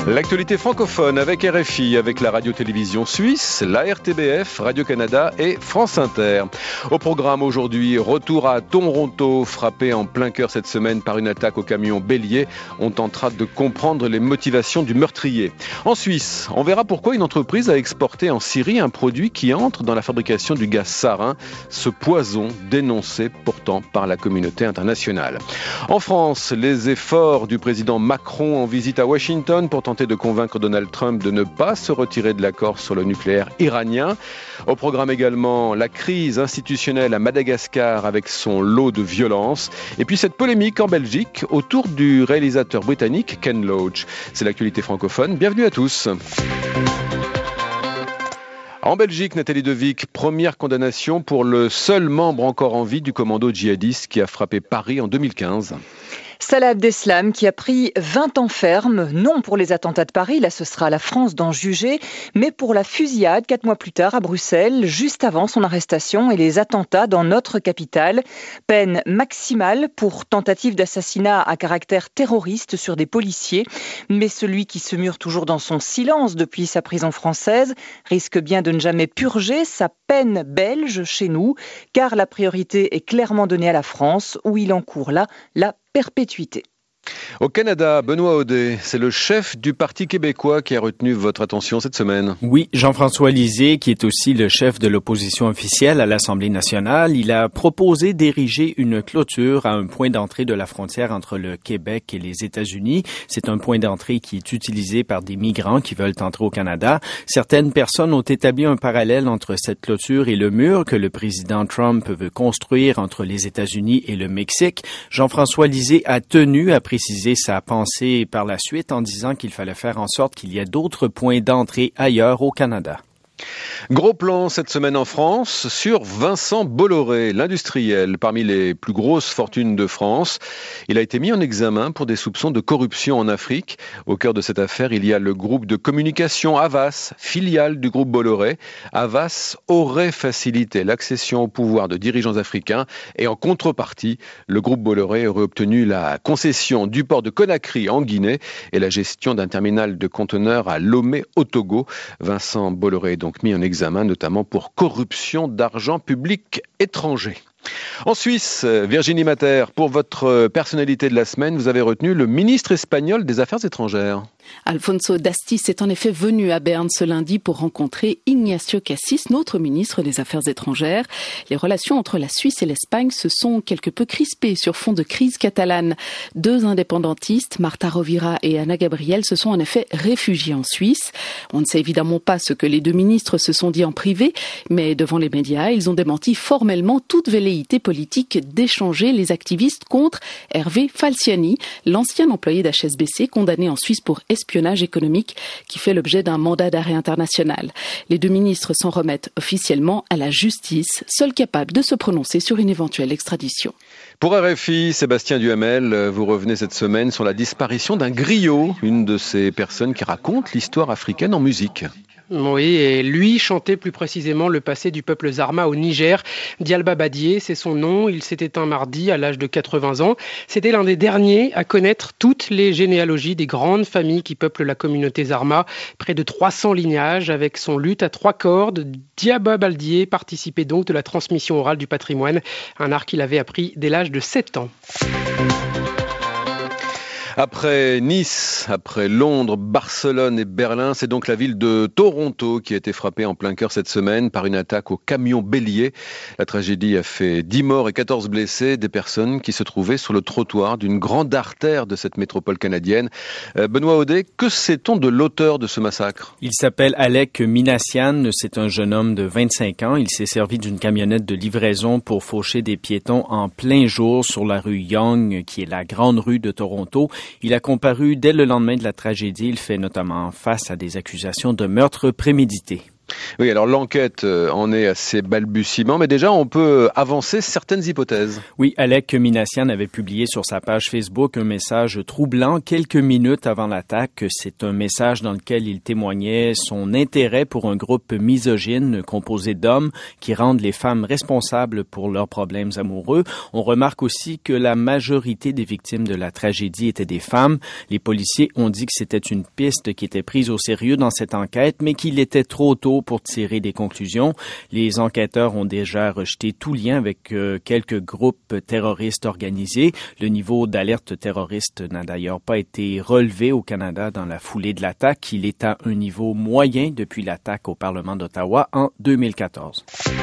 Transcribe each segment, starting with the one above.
L'actualité francophone avec RFI, avec la radio-télévision suisse, la RTBF, Radio-Canada et France Inter. Au programme aujourd'hui, retour à Toronto, frappé en plein cœur cette semaine par une attaque au camion bélier. On tentera de comprendre les motivations du meurtrier. En Suisse, on verra pourquoi une entreprise a exporté en Syrie un produit qui entre dans la fabrication du gaz sarin, ce poison dénoncé pourtant par la communauté internationale. En France, les efforts du président Macron en visite à Washington pour tenter de convaincre Donald Trump de ne pas se retirer de l'accord sur le nucléaire iranien. Au programme également, la crise institutionnelle à Madagascar avec son lot de violence. Et puis cette polémique en Belgique autour du réalisateur britannique Ken Loach. C'est l'actualité francophone. Bienvenue à tous. En Belgique, Nathalie Devic, première condamnation pour le seul membre encore en vie du commando djihadiste qui a frappé Paris en 2015. Salah Abdeslam qui a pris 20 ans ferme, non pour les attentats de Paris, là ce sera à la France d'en juger, mais pour la fusillade 4 mois plus tard à Bruxelles, juste avant son arrestation et les attentats dans notre capitale. Peine maximale pour tentative d'assassinat à caractère terroriste sur des policiers. Mais celui qui se mure toujours dans son silence depuis sa prison française risque bien de ne jamais purger sa peine belge chez nous, car la priorité est clairement donnée à la France, où il encourt là la perpétuité. Au Canada, Benoît Audet, c'est le chef du Parti québécois qui a retenu votre attention cette semaine. Oui, Jean-François Lisée, qui est aussi le chef de l'opposition officielle à l'Assemblée nationale, il a proposé d'ériger une clôture à un point d'entrée de la frontière entre le Québec et les États-Unis. C'est un point d'entrée qui est utilisé par des migrants qui veulent entrer au Canada. Certaines personnes ont établi un parallèle entre cette clôture et le mur que le président Trump veut construire entre les États-Unis et le Mexique. Jean-François Lisée a tenu à préciser sa pensée par la suite en disant qu'il fallait faire en sorte qu'il y ait d'autres points d'entrée ailleurs au Canada. Gros plan cette semaine en France sur Vincent Bolloré, l'industriel, parmi les plus grosses fortunes de France. Il a été mis en examen pour des soupçons de corruption en Afrique. Au cœur de cette affaire, il y a le groupe de communication Havas, filiale du groupe Bolloré. Havas aurait facilité l'accession au pouvoir de dirigeants africains et en contrepartie, le groupe Bolloré aurait obtenu la concession du port de Conakry en Guinée et la gestion d'un terminal de conteneurs à Lomé au Togo. Vincent Bolloré est donc mis en examen, notamment pour corruption d'argent public étranger. En Suisse, Virginie Mater, pour votre personnalité de la semaine, vous avez retenu le ministre espagnol des Affaires étrangères. Alfonso Dastis est en effet venu à Berne ce lundi pour rencontrer Ignacio Cassis, notre ministre des Affaires étrangères. Les relations entre la Suisse et l'Espagne se sont quelque peu crispées sur fond de crise catalane. 2 indépendantistes, Marta Rovira et Ana Gabriel, se sont en effet réfugiés en Suisse. On ne sait évidemment pas ce que les 2 ministres se sont dit en privé, mais devant les médias, ils ont démenti formellement toute velléité politique d'échanger les activistes contre Hervé Falciani, l'ancien employé d'HSBC condamné en Suisse pour espionnage économique qui fait l'objet d'un mandat d'arrêt international. Les 2 ministres s'en remettent officiellement à la justice, seule capable de se prononcer sur une éventuelle extradition. Pour RFI, Sébastien Duhamel, vous revenez cette semaine sur la disparition d'un griot, une de ces personnes qui racontent l'histoire africaine en musique. Oui, et lui chantait plus précisément le passé du peuple Zarma au Niger. Dialba Badié, c'est son nom. Il s'est éteint mardi à l'âge de 80 ans. C'était l'un des derniers à connaître toutes les généalogies des grandes familles qui peuplent la communauté Zarma. Près de 300 lignages avec son luth à 3 cordes. Dialba Badié participait donc de la transmission orale du patrimoine, un art qu'il avait appris dès l'âge de 7 ans. Après Nice, après Londres, Barcelone et Berlin, c'est donc la ville de Toronto qui a été frappée en plein cœur cette semaine par une attaque au camion bélier. La tragédie a fait 10 morts et 14 blessés, des personnes qui se trouvaient sur le trottoir d'une grande artère de cette métropole canadienne. Benoît Audet, que sait-on de l'auteur de ce massacre ? Il s'appelle Alec Minassian, c'est un jeune homme de 25 ans. Il s'est servi d'une camionnette de livraison pour faucher des piétons en plein jour sur la rue Yonge, qui est la grande rue de Toronto. Il a comparu dès le lendemain de la tragédie. Il fait notamment face à des accusations de meurtre prémédité. Oui, alors l'enquête en est à ses balbutiements, mais déjà on peut avancer certaines hypothèses. Oui, Alek Minassian avait publié sur sa page Facebook un message troublant quelques minutes avant l'attaque. C'est un message dans lequel il témoignait son intérêt pour un groupe misogyne composé d'hommes qui rendent les femmes responsables pour leurs problèmes amoureux. On remarque aussi que la majorité des victimes de la tragédie étaient des femmes. Les policiers ont dit que c'était une piste qui était prise au sérieux dans cette enquête, mais qu'il était trop tôt pour tirer des conclusions. Les enquêteurs ont déjà rejeté tout lien avec quelques groupes terroristes organisés. Le niveau d'alerte terroriste n'a d'ailleurs pas été relevé au Canada dans la foulée de l'attaque. Il est à un niveau moyen depuis l'attaque au Parlement d'Ottawa en 2014.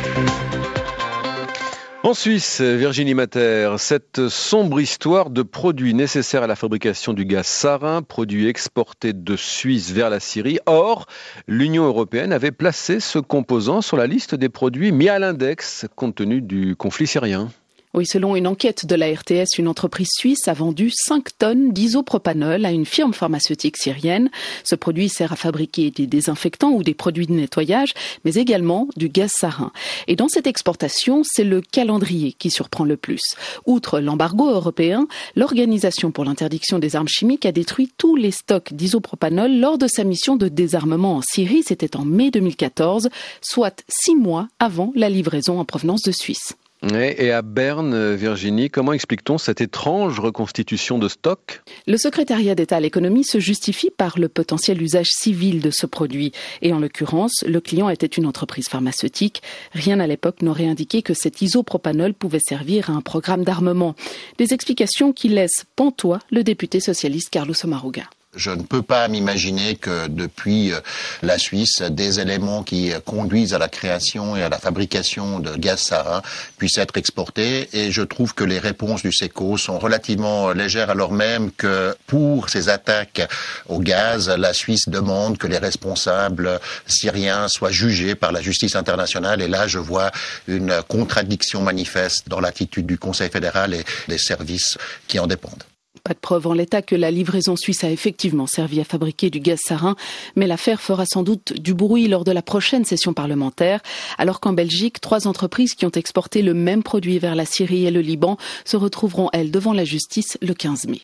En Suisse, Virginie Mater, cette sombre histoire de produits nécessaires à la fabrication du gaz sarin, produits exportés de Suisse vers la Syrie. Or, l'Union européenne avait placé ce composant sur la liste des produits mis à l'index compte tenu du conflit syrien. Oui, selon une enquête de la RTS, une entreprise suisse a vendu 5 tonnes d'isopropanol à une firme pharmaceutique syrienne. Ce produit sert à fabriquer des désinfectants ou des produits de nettoyage, mais également du gaz sarin. Et dans cette exportation, c'est le calendrier qui surprend le plus. Outre l'embargo européen, l'Organisation pour l'interdiction des armes chimiques a détruit tous les stocks d'isopropanol lors de sa mission de désarmement en Syrie. C'était en mai 2014, soit 6 mois avant la livraison en provenance de Suisse. Et à Berne, Virginie, comment explique-t-on cette étrange reconstitution de stock ? Le secrétariat d'État à l'économie se justifie par le potentiel usage civil de ce produit. Et en l'occurrence, le client était une entreprise pharmaceutique. Rien à l'époque n'aurait indiqué que cet isopropanol pouvait servir à un programme d'armement. Des explications qui laissent pantois le député socialiste Carlos Omaruga. Je ne peux pas m'imaginer que depuis la Suisse, des éléments qui conduisent à la création et à la fabrication de gaz sarin puissent être exportés. Et je trouve que les réponses du SECO sont relativement légères, alors même que pour ces attaques au gaz, la Suisse demande que les responsables syriens soient jugés par la justice internationale. Et là, je vois une contradiction manifeste dans l'attitude du Conseil fédéral et des services qui en dépendent. Pas de preuve en l'état que la livraison suisse a effectivement servi à fabriquer du gaz sarin, mais l'affaire fera sans doute du bruit lors de la prochaine session parlementaire, alors qu'en Belgique, 3 entreprises qui ont exporté le même produit vers la Syrie et le Liban se retrouveront, elles, devant la justice le 15 mai.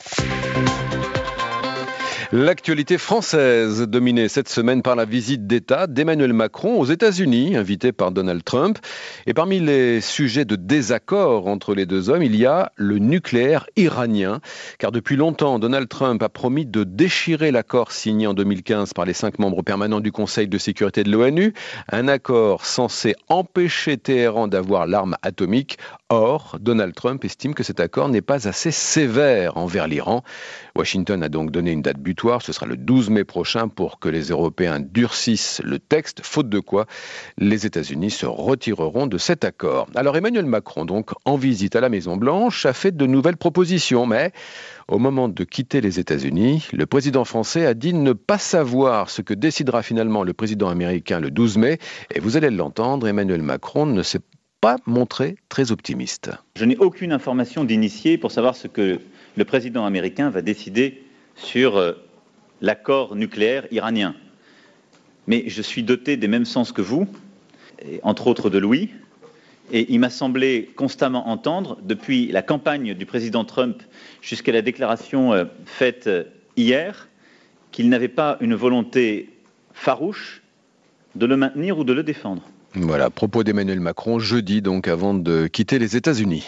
L'actualité française dominée cette semaine par la visite d'État d'Emmanuel Macron aux États-Unis, invité par Donald Trump. Et parmi les sujets de désaccord entre les deux hommes, il y a le nucléaire iranien. Car depuis longtemps, Donald Trump a promis de déchirer l'accord signé en 2015 par les 5 membres permanents du Conseil de sécurité de l'ONU. Un accord censé empêcher Téhéran d'avoir l'arme atomique. Or, Donald Trump estime que cet accord n'est pas assez sévère envers l'Iran. Washington a donc donné une date butoir, ce sera le 12 mai prochain pour que les Européens durcissent le texte, faute de quoi les États-Unis se retireront de cet accord. Alors Emmanuel Macron, donc en visite à la Maison-Blanche, a fait de nouvelles propositions, mais au moment de quitter les États-Unis, le président français a dit ne pas savoir ce que décidera finalement le président américain le 12 mai, et vous allez l'entendre, Emmanuel Macron ne s'est pas montré très optimiste. Je n'ai aucune information d'initié pour savoir ce que le président américain va décider sur l'accord nucléaire iranien. Mais je suis doté des mêmes sens que vous, et entre autres de Louis, et il m'a semblé constamment entendre, depuis la campagne du président Trump jusqu'à la déclaration faite hier, qu'il n'avait pas une volonté farouche de le maintenir ou de le défendre. Voilà, propos d'Emmanuel Macron, jeudi donc, avant de quitter les États-Unis.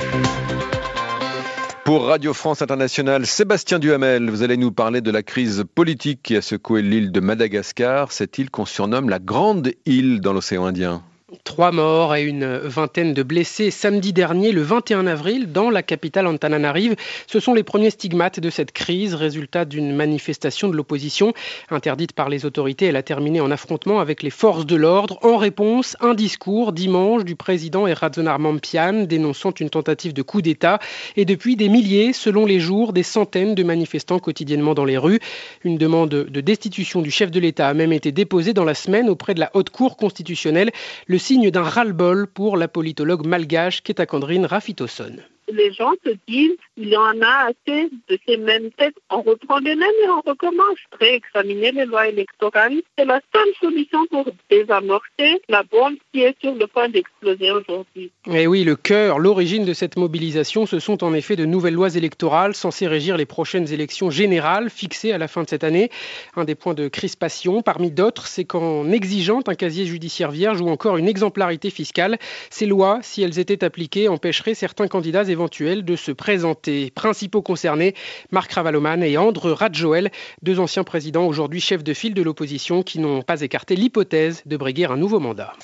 Pour Radio France Internationale, Sébastien Duhamel, vous allez nous parler de la crise politique qui a secoué l'île de Madagascar, cette île qu'on surnomme la Grande Île dans l'océan Indien. 3 morts et une vingtaine de blessés samedi dernier, le 21 avril, dans la capitale Antananarive. Ce sont les premiers stigmates de cette crise, résultat d'une manifestation de l'opposition. Interdite par les autorités, elle a terminé en affrontement avec les forces de l'ordre. En réponse, un discours dimanche du président Eradzenarmampian dénonçant une tentative de coup d'État. Et depuis, des milliers, selon les jours, des centaines de manifestants quotidiennement dans les rues. Une demande de destitution du chef de l'État a même été déposée dans la semaine auprès de la Haute Cour constitutionnelle. Le signe d'un ras-le-bol pour la politologue malgache Ketakandrine Rafitoson. les gens se disent il y en a assez de ces mêmes textes, on reprend les mêmes et on recommence. Réexaminer les lois électorales, c'est la seule solution pour désamorcer la bombe qui est sur le point d'exploser aujourd'hui. Et oui, le cœur, l'origine de cette mobilisation, ce sont en effet de nouvelles lois électorales censées régir les prochaines élections générales fixées à la fin de cette année. Un des points de crispation, parmi d'autres, c'est qu'en exigeant un casier judiciaire vierge ou encore une exemplarité fiscale, ces lois, si elles étaient appliquées, empêcheraient certains candidats éventuels de se présenter. Principaux concernés, Marc Ravaloman et André Radjoel, deux anciens présidents, aujourd'hui chefs de file de l'opposition, qui n'ont pas écarté l'hypothèse de briguer un nouveau mandat.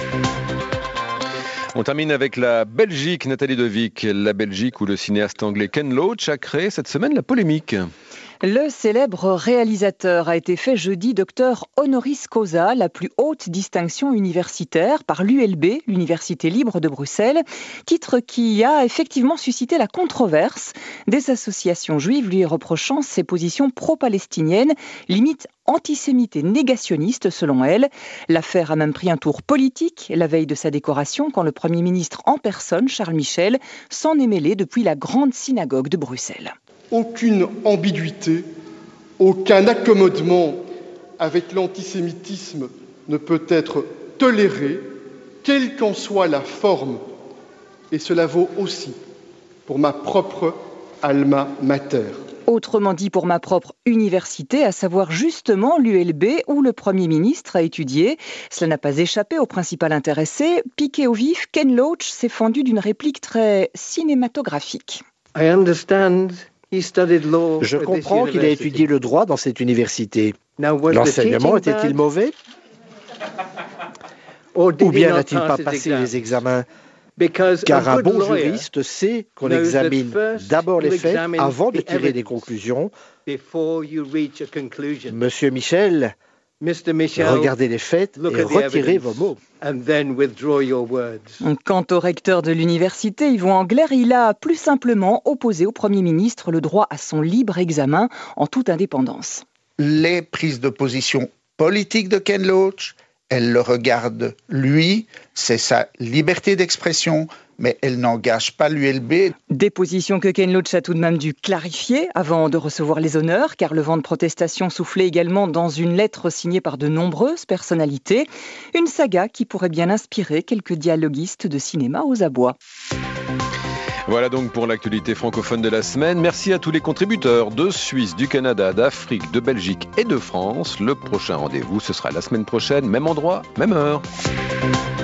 On termine avec la Belgique, Nathalie Devic. La Belgique où le cinéaste anglais Ken Loach a créé cette semaine la polémique. Le célèbre réalisateur a été fait jeudi docteur honoris causa, la plus haute distinction universitaire par l'ULB, l'Université libre de Bruxelles, titre qui a effectivement suscité la controverse, des associations juives lui reprochant ses positions pro-palestiniennes, limite antisémites et négationnistes selon elle. L'affaire a même pris un tour politique la veille de sa décoration quand le Premier ministre en personne, Charles Michel, s'en est mêlé depuis la grande synagogue de Bruxelles. Aucune ambiguïté, aucun accommodement avec l'antisémitisme ne peut être toléré, quelle qu'en soit la forme. Et cela vaut aussi pour ma propre alma mater. Autrement dit pour ma propre université, à savoir justement l'ULB où le Premier ministre a étudié. Cela n'a pas échappé au principal intéressé. Piqué au vif, Ken Loach s'est fendu d'une réplique très cinématographique. Je comprends qu'il a étudié le droit dans cette université. L'enseignement était-il mauvais? Ou bien n'a-t-il pas passé les examens? Car un bon juriste sait qu'on examine d'abord les faits avant de tirer des conclusions. Monsieur Michel, regardez les faits et retirez vos mots. Quant au recteur de l'université, Yvon Angler, il a plus simplement opposé au Premier ministre le droit à son libre examen en toute indépendance. Les prises de position politiques de Ken Loach, elle le regarde lui, c'est sa liberté d'expression, mais elle n'engage pas l'ULB. Des positions que Ken Loach a tout de même dû clarifier avant de recevoir les honneurs, car le vent de protestation soufflait également dans une lettre signée par de nombreuses personnalités. Une saga qui pourrait bien inspirer quelques dialoguistes de cinéma aux abois. Voilà donc pour l'actualité francophone de la semaine. Merci à tous les contributeurs de Suisse, du Canada, d'Afrique, de Belgique et de France. Le prochain rendez-vous, ce sera la semaine prochaine, même endroit, même heure.